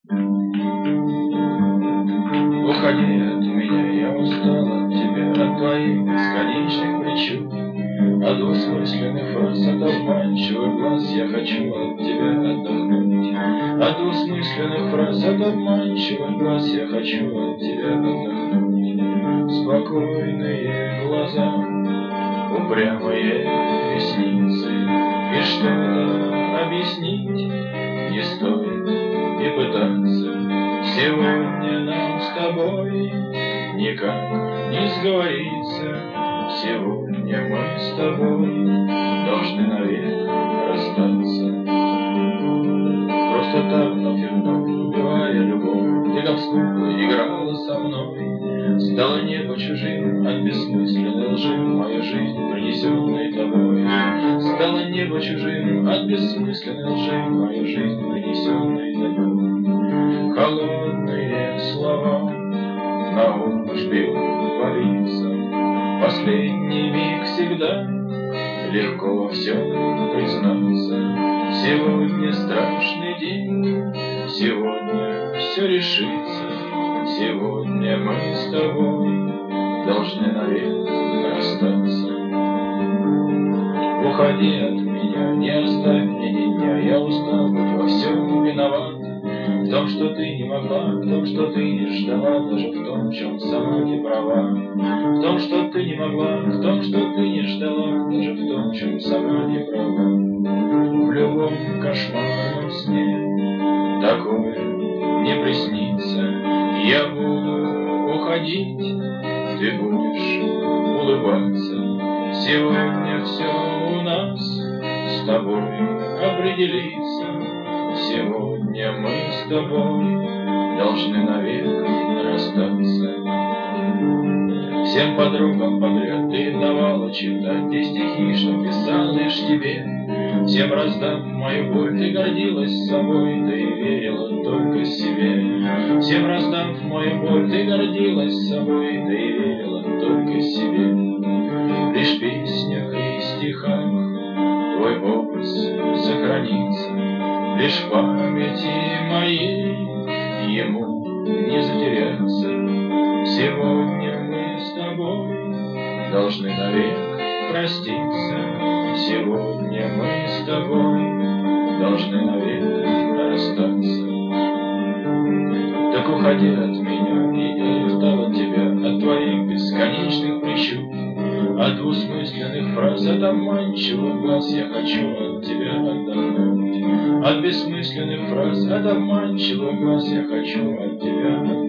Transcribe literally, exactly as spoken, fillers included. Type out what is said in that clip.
Уходи от меня, я устал от тебя, от твоих бесконечных причуд, от двусмысленных фраз, от обманчивых глаз. Я хочу от тебя отдохнуть. От двусмысленных фраз, от обманчивых глаз. Я хочу от тебя отдохнуть. Спокойные глаза, упрямые ресницы, и что-то объяснить не стоит и пытаться. Сегодня нам с тобой никак не сговориться. Сегодня мы с тобой должны навек расстаться. Просто так вновь и вновь, убивая любовь, ты как скука играла со мной. Стало небо чужим от бессмысленной лжи, мою жизнь, принесенной тобой. Стало небо чужим от бессмысленной лжи, мою жизнь, принесенной тобой. Холодные слова на ум жбил валиться. Последний миг всегда легко во всем признаться. Сегодня страшный день, сегодня все решится. Сегодня мы с тобой должны навек расстаться. Уходи от меня, не оставь мне ни дня. Я устал быть во всем виноват. В том, что ты не могла, в том, что ты не ждала, даже в том, в чем сама не права. В том, что ты не могла, в том, что ты не ждала, даже в том, в чем сама не права. В любом кошмарном сне такое не приснится. Я буду уходить, ты будешь улыбаться. Сегодня все у нас с тобой определится. Сегодня мы с тобой должны навек расстаться. Всем подругам подряд ты давала читать те стихи, что писал лишь тебе. Всем раздав мою боль, ты гордилась собой, ты верила только себе. Всем раздав мою боль, ты гордилась собой, ты верила только себе. Лишь в песнях и стихах твой образ сохранится. Лишь в памяти моей ему не затеряться. Сегодня мы с тобой должны навек проститься. Сегодня мы с тобой должны навек расстаться. Так уходи от меня, и я устал от тебя, от твоих бесконечных причуд, от двусмысленных фраз, от обманчивых глаз. Я хочу от тебя отдохнуть. От бессмысленных фраз, от обманчивых глаз. Я хочу от тебя отдохнуть.